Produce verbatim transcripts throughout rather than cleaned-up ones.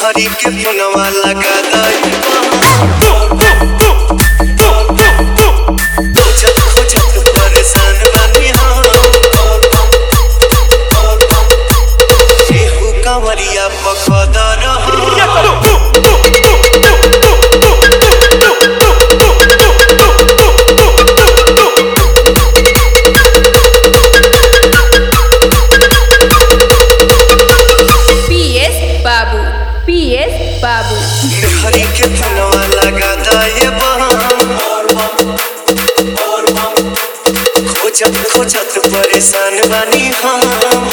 हरी के पुनवा लगा दाई खोजत खोजत परेशान बानी हम केहू कंवरिया पकड़ा रहा बाबू हरी के पुनवा लगा दाए खोजत खोजत परेशान बानी हम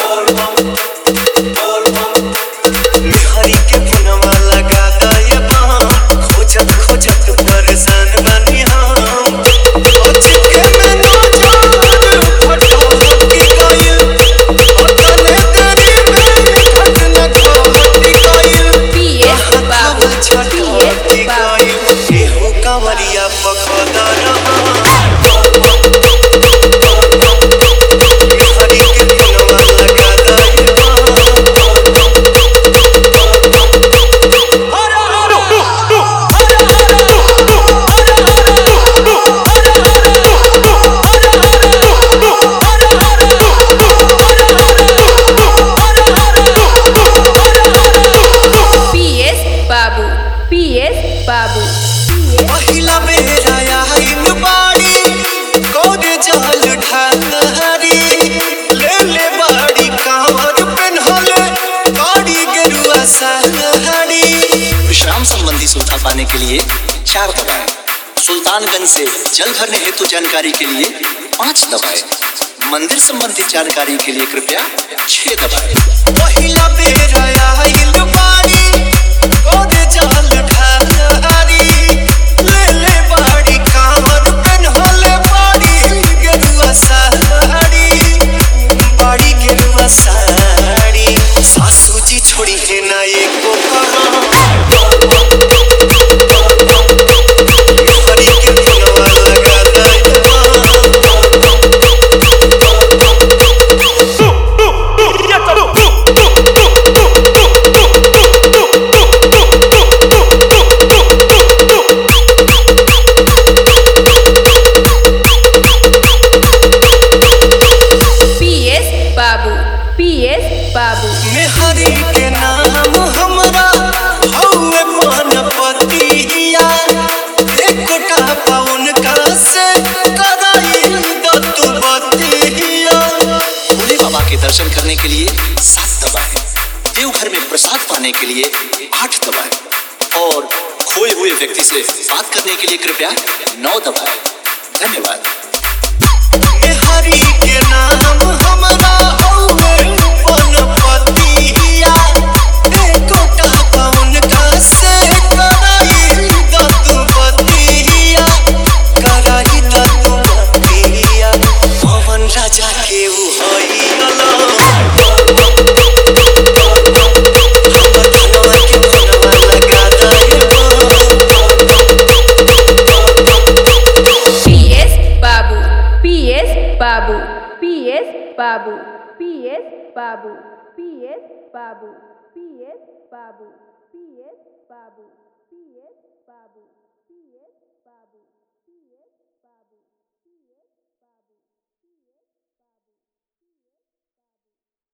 हरी के पुनवा लगा दाए खोजत खोजत परेशान बानी हम कंवरिया पकड़ा रहा हरी के पुनवा लगा दाए पीएस बाबू पीएस बाबू पहिला बेरा आइल बाड़ी गोदे जल ढारी ले ले बाड़ी कांवर पेन्हले बाड़ी गेरुआ साड़ी। विश्राम संबंधी सुविधा पाने के लिए चार दबाएं। सुल्तानगंज से जल भरने हेतु जानकारी के लिए पाँच दबाएं। मंदिर संबंधी जानकारी के लिए कृपया छह दबाएं। पहिला बेरा आइल बाड़ी गोदे जल ढारी ले ले बाड़ी कांवर पेन्हले बाड़ी गेरुआ साड़ी बाड़ी गेरुआ साड़ी सासू जी छोड़ी है ना एको हरी के पुनवा लगा दाए बाबू पीएस बाबू मेहरी के नाम हमरा हौवे पनपतिया एकोटा पाउन का से कराई दतु बतिया। भोले बाबा के दर्शन करने के लिए सात दबाएं। देवघर में प्रसाद पाने के लिए आठ दबाएं और खोए हुए व्यक्ति से बात करने के लिए कृपया नौ दबाएं। धन्यवाद। मेहरी के नाम हमरा हौवे पनपतिया एकोटा पाउन का से कराई दतु बतिया कराई दतु बतिया पवन राजा के उ हई अला पीएस बाबू पीएस बाबू पीएस बाबू पीएस बाबू पीएस बाबू पीएस बाबू पीएस बाबू